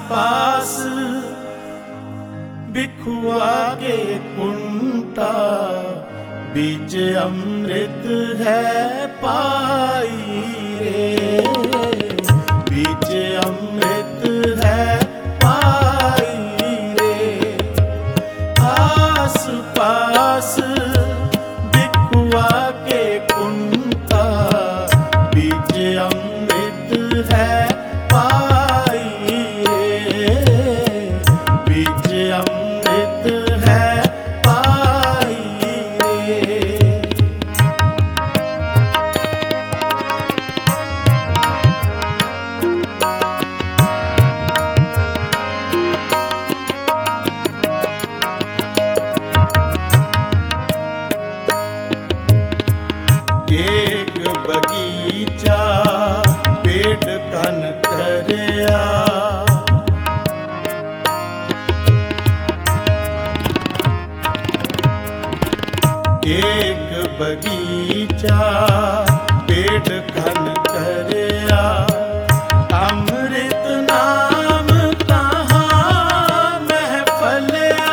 पास बिखुआ के कुंटा, बीच अमृत है पाई रे, बीच अमृत है पाई रे। आस पास बिखुआ के कुंटा, बीच अमृत है पाई रे, बीच अमृत है पाई रे। एक बगीचा पेड़ कन करया, एक बगीचा पेड़ कन करया, अमृत नाम तहाँ महफलया।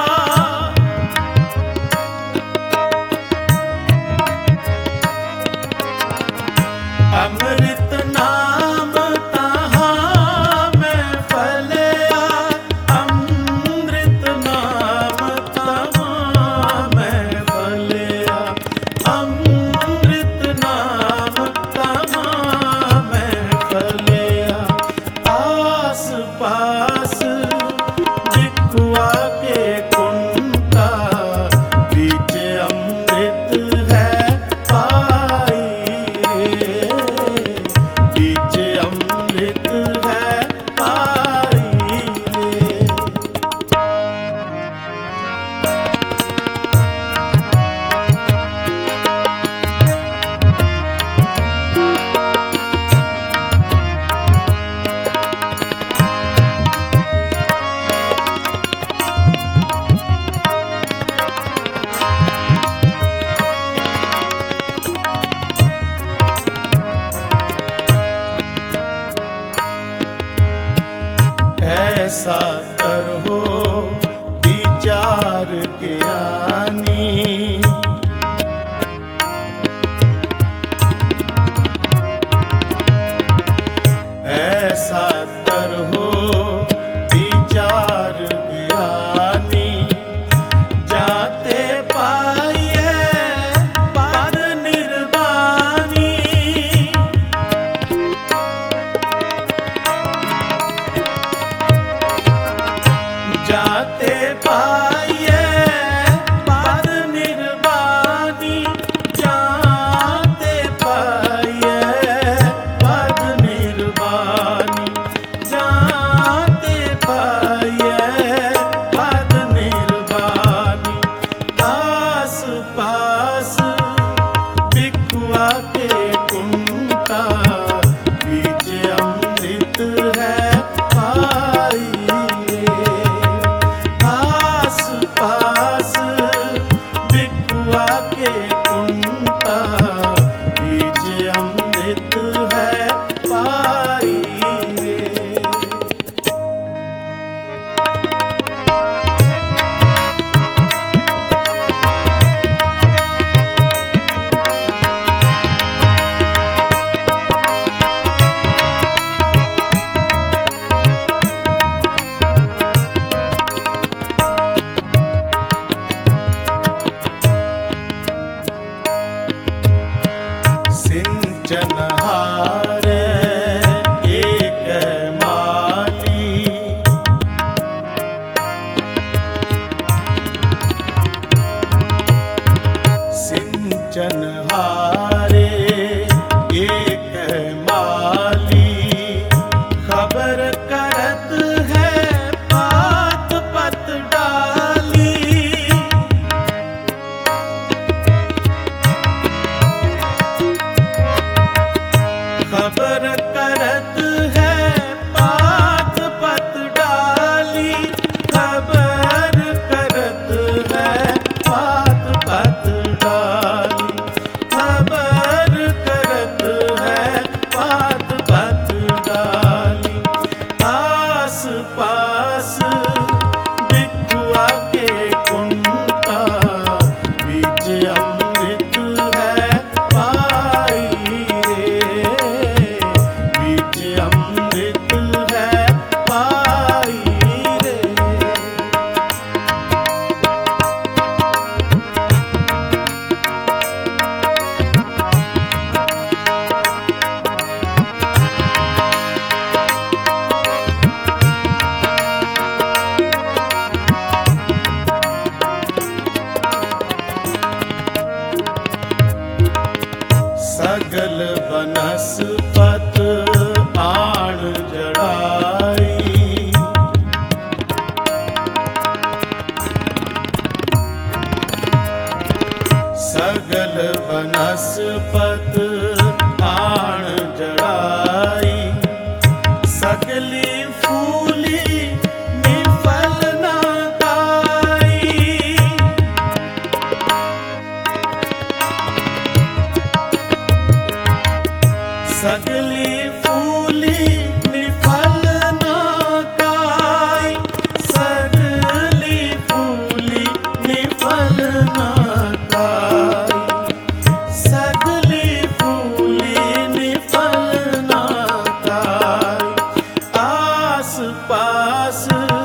अमृत नाम तहाँ महफलया, अमृत नाम तहाँ महफलया, अमृत नाम तहाँ महफलया। आस पास बिखुआ के कुंटा, बीच अमृत है पाई रे, बीच अमृत है पाई रे। ऐसा करो विचार ज्ञानी, ऐसा करो विचार ज्ञानी, जाते पाइए पर निर्वाणी। पास बिकुआ के कुंता बीच अमृत है पाई रे, बीच अमृत है पाई रे। सगल बनस्पत आण जड़ाई, सगल बनस्पत आण जड़ाई, सगली फूली निफल ना पाई। सगली फूली निफल ना पाई, सगली फूली निफल ना पाई, सगली फूली निफल ना पाई। आस पास